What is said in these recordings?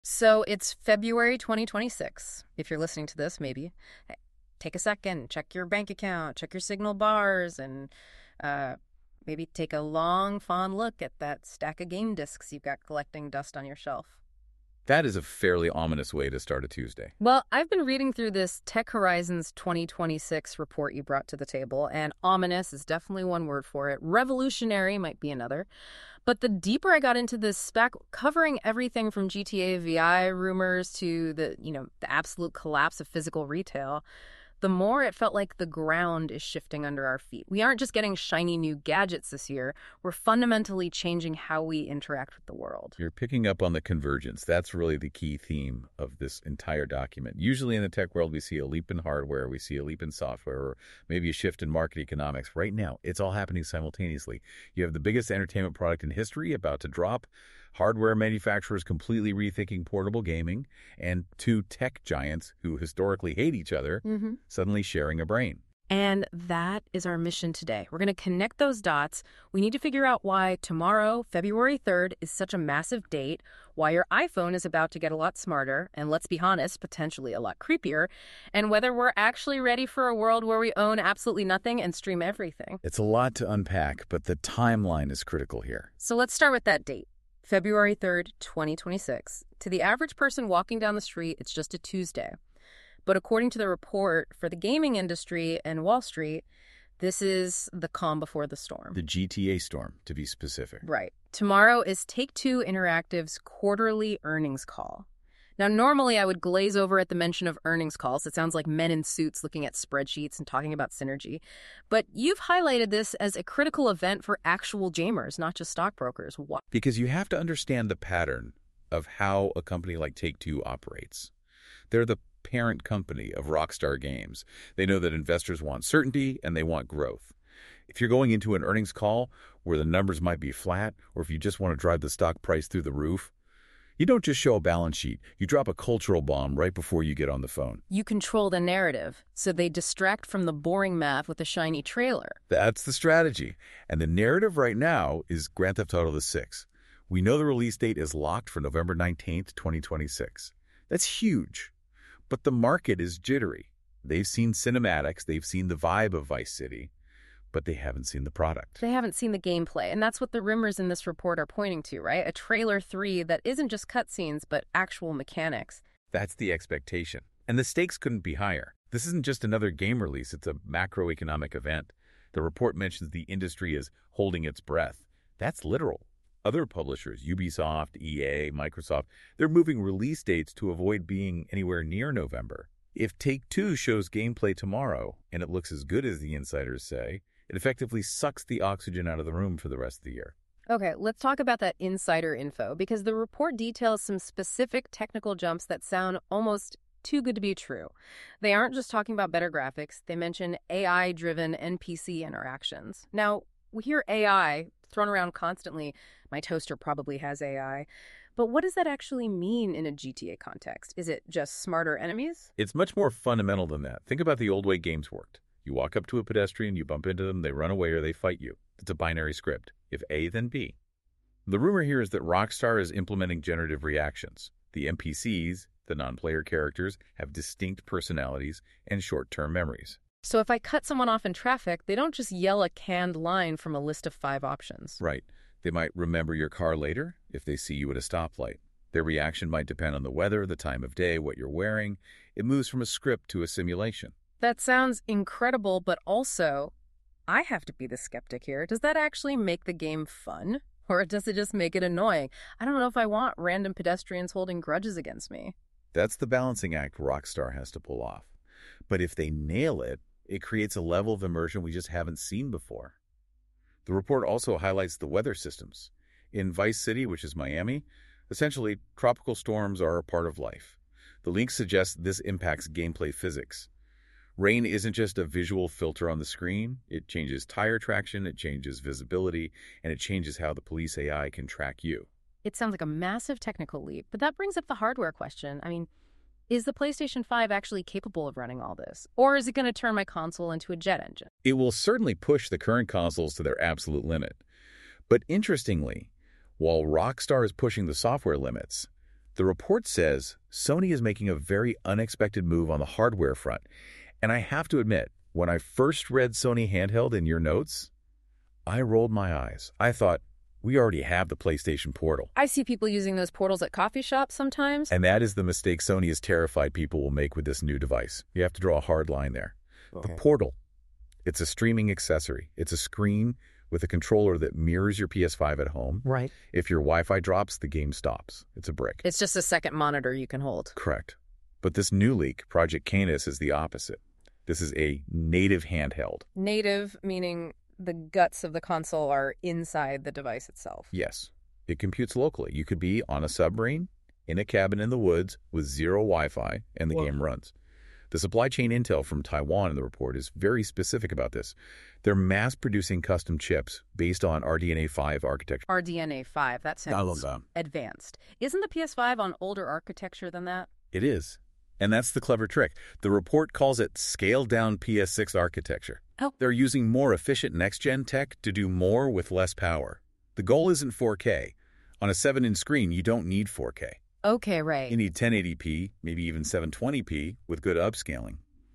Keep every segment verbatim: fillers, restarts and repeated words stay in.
So it's February twenty twenty-six. If you're listening to this, maybe hey, take a second, check your bank account, check your Signal bars, and uh, maybe take a long, fond look at that stack of game discs you've got collecting dust on your shelf. That is a fairly ominous way to start a Tuesday. Well, I've been reading through this Tech Horizons twenty twenty-six report you brought to the table, and ominous is definitely one word for it. Revolutionary might be another. But the deeper I got into this spec, covering everything from G T A V I rumors to the, you know, the absolute collapse of physical retail, the more it felt like the ground is shifting under our feet. We aren't just getting shiny new gadgets this year. We're fundamentally changing how we interact with the world. You're picking up on the convergence. That's really the key theme of this entire document. Usually in the tech world, we see a leap in hardware, we see a leap in software, or maybe a shift in market economics. Right now, it's all happening simultaneously. You have the biggest entertainment product in history about to drop, hardware manufacturers completely rethinking portable gaming, and two tech giants who historically hate each other Mm-hmm. suddenly sharing a brain. And that is our mission today. We're going to connect those dots. We need to figure out why tomorrow, February third, is such a massive date, why your iPhone is about to get a lot smarter, and let's be honest, potentially a lot creepier, and whether we're actually ready for a world where we own absolutely nothing and stream everything. It's a lot to unpack, but the timeline is critical here. So let's start with that date. February third, twenty twenty-six. To the average person walking down the street, it's just a Tuesday. But according to the report for the gaming industry and Wall Street, this is the calm before the storm. The G T A storm, to be specific. Right. Tomorrow is Take-Two Interactive's quarterly earnings call. Now, normally I would glaze over at the mention of earnings calls. It sounds like men in suits looking at spreadsheets and talking about synergy. But you've highlighted this as a critical event for actual gamers, not just stockbrokers. Why? Because you have to understand the pattern of how a company like Take-Two operates. They're the parent company of Rockstar Games. They know that investors want certainty and they want growth. If you're going into an earnings call where the numbers might be flat, or if you just want to drive the stock price through the roof, you don't just show a balance sheet. You drop a cultural bomb right before you get on the phone. You control the narrative, so they distract from the boring math with a shiny trailer. That's the strategy. And the narrative right now is Grand Theft Auto six. We know the release date is locked for November nineteenth, twenty twenty-six. That's huge. But the market is jittery. They've seen cinematics, they've seen the vibe of Vice City, but they haven't seen the product. They haven't seen the gameplay, and that's what the rumors in this report are pointing to, right? A trailer three that isn't just cutscenes, but actual mechanics. That's the expectation. And the stakes couldn't be higher. This isn't just another game release, it's a macroeconomic event. The report mentions the industry is holding its breath. That's literal. Other publishers, Ubisoft, E A, Microsoft, they're moving release dates to avoid being anywhere near November. If Take-Two shows gameplay tomorrow, and it looks as good as the insiders say, it effectively sucks the oxygen out of the room for the rest of the year. Okay, let's talk about that insider info, because the report details some specific technical jumps that sound almost too good to be true. They aren't just talking about better graphics. They mention A I-driven N P C interactions. Now, we hear A I thrown around constantly. My toaster probably has A I. But what does that actually mean in a G T A context? Is it just smarter enemies? It's much more fundamental than that. Think about the old way games worked. You walk up to a pedestrian, you bump into them, they run away or they fight you. It's a binary script. If A, then B. The rumor here is that Rockstar is implementing generative reactions. The N P Cs, the non-player characters, have distinct personalities and short-term memories. So if I cut someone off in traffic, they don't just yell a canned line from a list of five options. Right. They might remember your car later if they see you at a stoplight. Their reaction might depend on the weather, the time of day, what you're wearing. It moves from a script to a simulation. That sounds incredible, but also, I have to be the skeptic here. Does that actually make the game fun? Or does it just make it annoying? I don't know if I want random pedestrians holding grudges against me. That's the balancing act Rockstar has to pull off. But if they nail it, it creates a level of immersion we just haven't seen before. The report also highlights the weather systems. In Vice City, which is Miami, essentially, tropical storms are a part of life. The link suggests this impacts gameplay physics. Rain isn't just a visual filter on the screen. It changes tire traction, it changes visibility, and it changes how the police A I can track you. It sounds like a massive technical leap, but that brings up the hardware question. I mean, is the PlayStation five actually capable of running all this? Or is it going to turn my console into a jet engine? It will certainly push the current consoles to their absolute limit. But interestingly, while Rockstar is pushing the software limits, The report says Sony is making a very unexpected move on the hardware front. And I have to admit, when I first read Sony handheld in your notes, I rolled my eyes. I thought, we already have the PlayStation Portal. I see people using those portals at coffee shops sometimes. And that is the mistake Sony is terrified people will make with this new device. You have to draw a hard line there. Okay. The Portal, it's a streaming accessory. It's a screen with a controller that mirrors your P S five at home. Right. If your Wi-Fi drops, the game stops. It's a brick. It's just a second monitor you can hold. Correct. But this new leak, Project Canis, is the opposite. This is a native handheld. Native meaning the guts of the console are inside the device itself. Yes. It computes locally. You could be on a submarine, in a cabin in the woods with zero Wi-Fi, and the Whoa. game runs. The supply chain intel from Taiwan in the report is very specific about this. They're mass-producing custom chips based on R D N A five architecture. R D N A five, that sounds advanced. Isn't the P S five on older architecture than that? It is. And that's the clever trick. The report calls it scaled-down P S six architecture. Oh. They're using more efficient next-gen tech to do more with less power. The goal isn't four K. On a seven inch screen, you don't need four K. Okay, right. You need ten eighty p, maybe even seven twenty p, with good upscaling.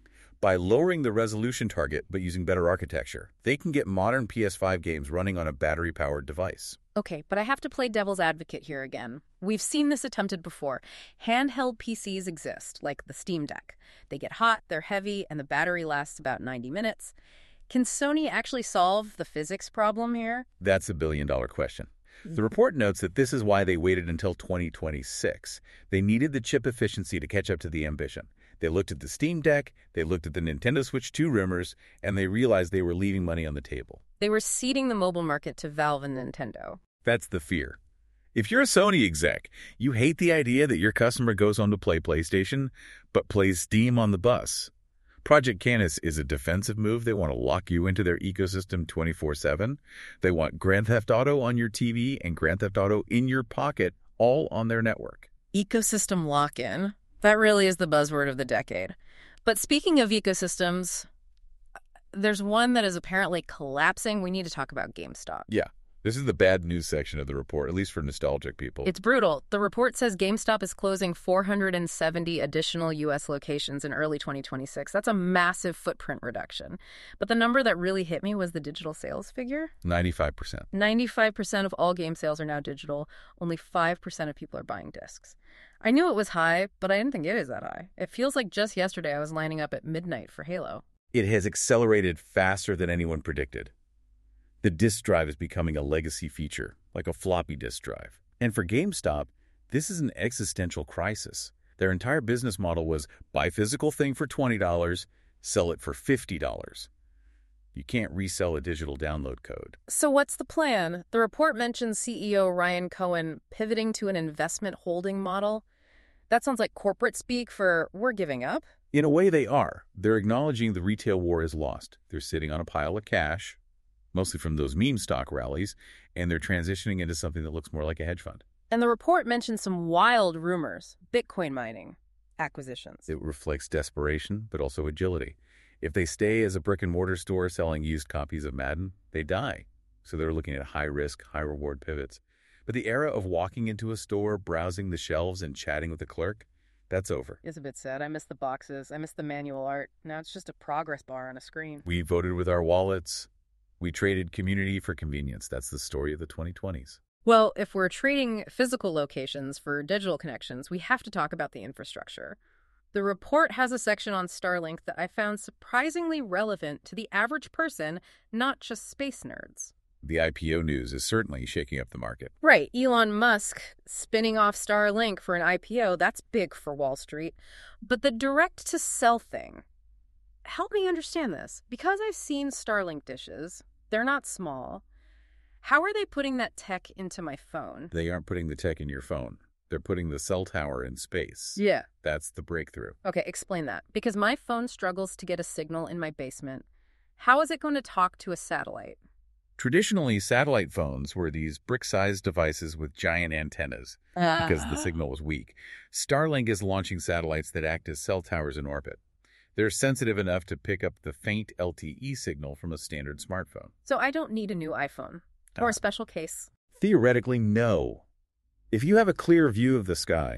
By lowering the resolution target but using better architecture, they can get modern P S five games running on a battery-powered device. Okay, but I have to play devil's advocate here again. We've seen this attempted before. Handheld P Cs exist, like the Steam Deck. They get hot, they're heavy, and the battery lasts about ninety minutes. Can Sony actually solve the physics problem here? That's a billion-dollar question. The report notes that this is why they waited until twenty twenty-six. They needed the chip efficiency to catch up to the ambition. They looked at the Steam Deck, they looked at the Nintendo Switch two rumors, and they realized they were leaving money on the table. They were ceding the mobile market to Valve and Nintendo. That's the fear. If you're a Sony exec, you hate the idea that your customer goes home to play PlayStation, but plays Steam on the bus. Project Canis is a defensive move. They want to lock you into their ecosystem twenty-four seven. They want Grand Theft Auto on your T V and Grand Theft Auto in your pocket, all on their network. Ecosystem lock-in. That really is the buzzword of the decade. But speaking of ecosystems, there's one that is apparently collapsing. We need to talk about GameStop. Yeah. This is the bad news section of the report, at least for nostalgic people. It's brutal. The report says GameStop is closing four hundred seventy additional U S locations in early twenty twenty-six. That's a massive footprint reduction. But the number that really hit me was the digital sales figure. ninety-five percent. ninety-five percent of all game sales are now digital. Only five percent of people are buying discs. I knew it was high, but I didn't think it is that high. It feels like just yesterday I was lining up at midnight for Halo. It has accelerated faster than anyone predicted. The disk drive is becoming a legacy feature, like a floppy disk drive. And for GameStop, this is an existential crisis. Their entire business model was buy physical thing for twenty dollars, sell it for fifty dollars. You can't resell a digital download code. So what's the plan? The report mentions C E O Ryan Cohen pivoting to an investment holding model. That sounds like corporate speak for we're giving up. In a way, they are. They're acknowledging the retail war is lost. They're sitting on a pile of cash, mostly from those meme stock rallies, and they're transitioning into something that looks more like a hedge fund. And the report mentions some wild rumors, Bitcoin mining, acquisitions. It reflects desperation, but also agility. If they stay as a brick-and-mortar store selling used copies of Madden, they die. So they're looking at high-risk, high-reward pivots. But the era of walking into a store, browsing the shelves, and chatting with the clerk, that's over. It's a bit sad. I miss the boxes. I miss the manual art. Now it's just a progress bar on a screen. We voted with our wallets. We traded community for convenience. That's the story of the twenty twenties. Well, if we're trading physical locations for digital connections, we have to talk about the infrastructure. The report has a section on Starlink that I found surprisingly relevant to the average person, not just space nerds. The I P O news is certainly shaking up the market. Right. Elon Musk spinning off Starlink for an I P O, that's big for Wall Street. But the direct-to-cell thing, help me understand this. Because I've seen Starlink dishes, they're not small. How are they putting that tech into my phone? They aren't putting the tech in your phone. They're putting the cell tower in space. Yeah. That's the breakthrough. Okay, explain that. Because my phone struggles to get a signal in my basement. How is it going to talk to a satellite? Traditionally, satellite phones were these brick-sized devices with giant antennas uh. because the signal was weak. Starlink is launching satellites that act as cell towers in orbit. They're sensitive enough to pick up the faint L T E signal from a standard smartphone. So I don't need a new iPhone or uh, a special case? Theoretically, no. If you have a clear view of the sky,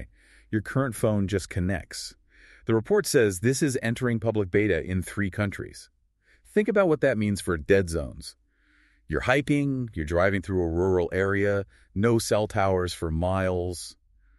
Your current phone just connects. The report says this is entering public beta in three countries. Think about what that means for dead zones. You're hiking, you're driving through a rural area, no cell towers for miles.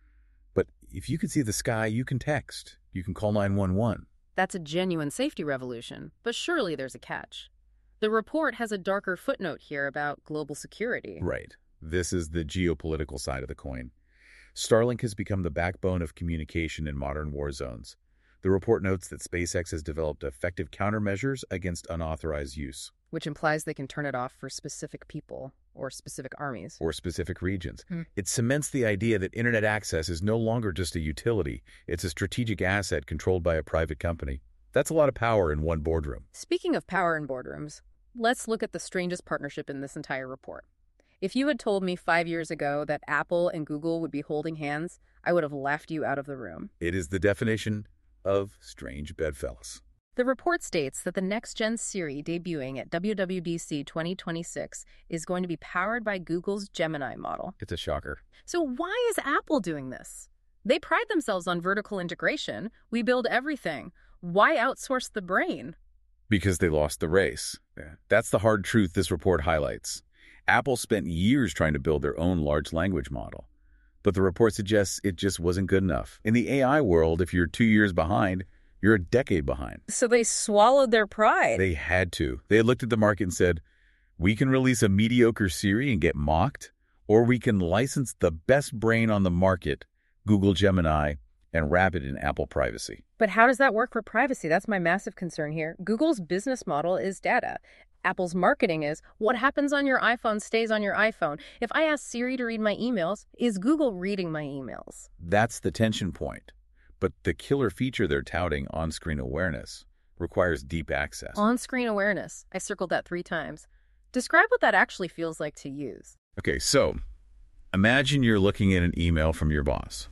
But if you can see the sky, you can text. You can call nine one one. That's a genuine safety revolution, but surely there's a catch. The report has a darker footnote here about global security. Right. This is the geopolitical side of the coin. Starlink has become the backbone of communication in modern war zones. The report notes that SpaceX has developed effective countermeasures against unauthorized use. Which implies they can turn it off for specific people or specific armies. Or specific regions. Hmm. It cements the idea that internet access is no longer just a utility. It's a strategic asset controlled by a private company. That's a lot of power in one boardroom. Speaking of power in boardrooms, let's look at the strangest partnership in this entire report. If you had told me five years ago that Apple and Google would be holding hands, I would have laughed you out of the room. It is the definition of strange bedfellows. The report states that the next-gen Siri debuting at W W D C twenty twenty-six is going to be powered by Google's Gemini model. It's a shocker. So why is Apple doing this? They pride themselves on vertical integration. We build everything. Why outsource the brain? Because they lost the race. That's the hard truth this report highlights. Apple spent years trying to build their own large language model. But the report suggests it just wasn't good enough. In the A I world, if you're two years behind, you're a decade behind. So they swallowed their pride. They had to. They had looked at the market and said, we can release a mediocre Siri and get mocked, or we can license the best brain on the market, Google Gemini, and wrap it in Apple privacy. But how does that work for privacy? That's my massive concern here. Google's business model is data. Apple's marketing is what happens on your iPhone stays on your iPhone. If I ask Siri to read my emails, is Google reading my emails? That's the tension point. But the killer feature they're touting, on-screen awareness, requires deep access. On-screen awareness. I circled that three times. Describe what that actually feels like to use. Okay, so imagine you're looking at an email from your boss.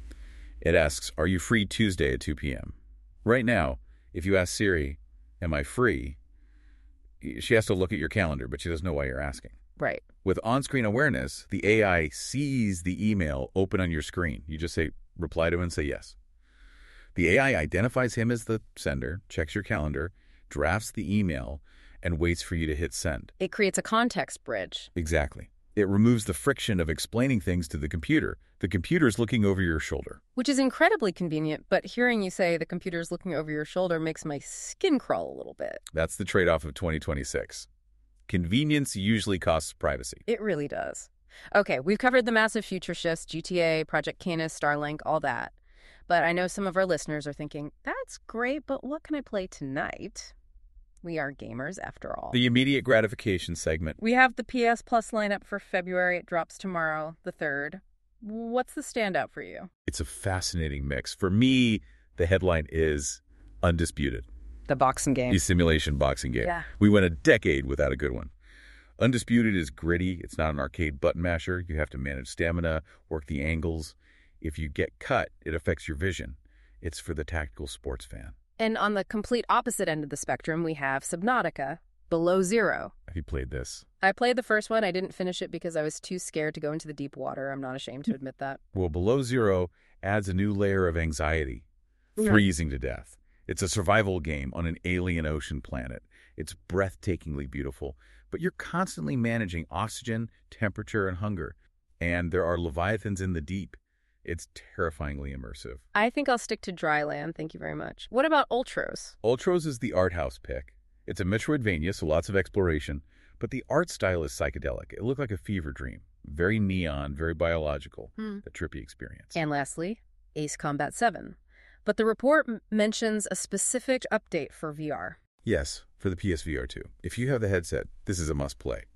It asks, are you free Tuesday at two p.m.? Right now, if you ask Siri, am I free? She has to look at your calendar, but she doesn't know why you're asking. Right. With on-screen awareness, the A I sees the email open on your screen. You just say, reply to it and say yes. The A I identifies him as the sender, checks your calendar, drafts the email, and waits for you to hit send. It creates a context bridge. Exactly. It removes the friction of explaining things to the computer. The computer's looking over your shoulder. Which is incredibly convenient, but hearing you say the computer's looking over your shoulder makes my skin crawl a little bit. That's the trade-off of twenty twenty-six. Convenience usually costs privacy. It really does. Okay, we've covered the massive future shifts, G T A, Project Canis, Starlink, all that. But I know some of our listeners are thinking, that's great, but what can I play tonight? We are gamers, after all. The immediate gratification segment. We have the P S Plus lineup for February. It drops tomorrow, the third. What's the standout for you? It's a fascinating mix. For me, the headline is Undisputed. The boxing game. The simulation boxing game. Yeah. We went a decade without a good one. Undisputed is gritty. It's not an arcade button masher. You have to manage stamina, work the angles. If you get cut, it affects your vision. It's for the tactical sports fan. And on the complete opposite end of the spectrum, we have Subnautica, Below Zero. Have you played this? I played the first one. I didn't finish it because I was too scared to go into the deep water. I'm not ashamed to admit that. Well, Below Zero adds a new layer of anxiety, freezing to death. It's a survival game on an alien ocean planet. It's breathtakingly beautiful, but you're constantly managing oxygen, temperature, and hunger. And there are leviathans in the deep. It's terrifyingly immersive. I think I'll stick to Dryland. Thank you very much. What about Ultros? Ultros is the art house pick. It's a Metroidvania, so lots of exploration, but the art style is psychedelic. It looked like a fever dream. Very neon, very biological. Hmm. A trippy experience. And lastly, Ace Combat seven. But the report m- mentions a specific update for V R. Yes, for the P S V R two. If you have the headset, this is a must-play.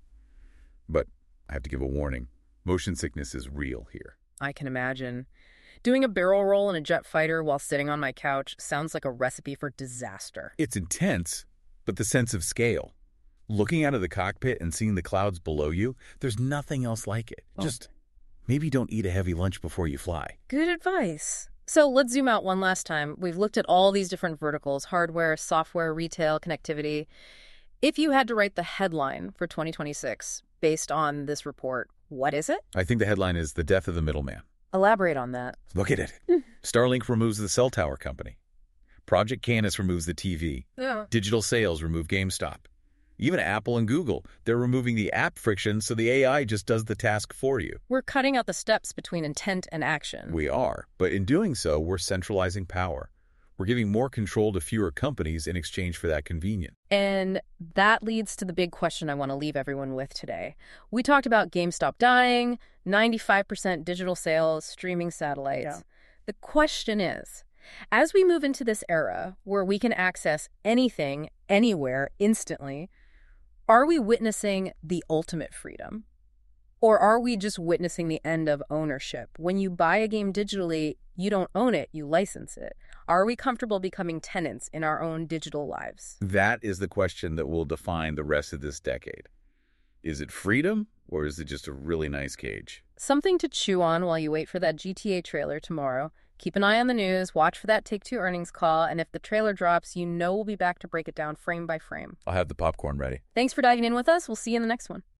But I have to give a warning. Motion sickness is real here. I can imagine. Doing a barrel roll in a jet fighter while sitting on my couch sounds like a recipe for disaster. It's intense, but the sense of scale. Looking out of the cockpit and seeing the clouds below you, there's nothing else like it. Oh. Just maybe don't eat a heavy lunch before you fly. Good advice. So let's zoom out one last time. We've looked at all these different verticals: hardware, software, retail, connectivity. If you had to write the headline for twenty twenty-six based on this report, what is it? I think the headline is The Death of the Middleman. Elaborate on that. Look at it. Starlink removes the cell tower company. Project Canis removes the T V. Yeah. Digital sales remove GameStop. Even Apple and Google, they're removing the app friction so the A I just does the task for you. We're cutting out the steps between intent and action. We are, but in doing so, we're centralizing power. We're giving more control to fewer companies in exchange for that convenience. And that leads to the big question I want to leave everyone with today. We talked about GameStop dying, ninety-five percent digital sales, streaming satellites. Yeah. The question is, as we move into this era where we can access anything, anywhere, instantly, are we witnessing the ultimate freedom? Or are we just witnessing the end of ownership? When you buy a game digitally, you don't own it, you license it. Are we comfortable becoming tenants in our own digital lives? That is the question that will define the rest of this decade. Is it freedom, or is it just a really nice cage? Something to chew on while you wait for that G T A trailer tomorrow. Keep an eye on the news, watch for that Take-Two earnings call, and if the trailer drops, you know we'll be back to break it down frame by frame. I'll have the popcorn ready. Thanks for diving in with us. We'll see you in the next one.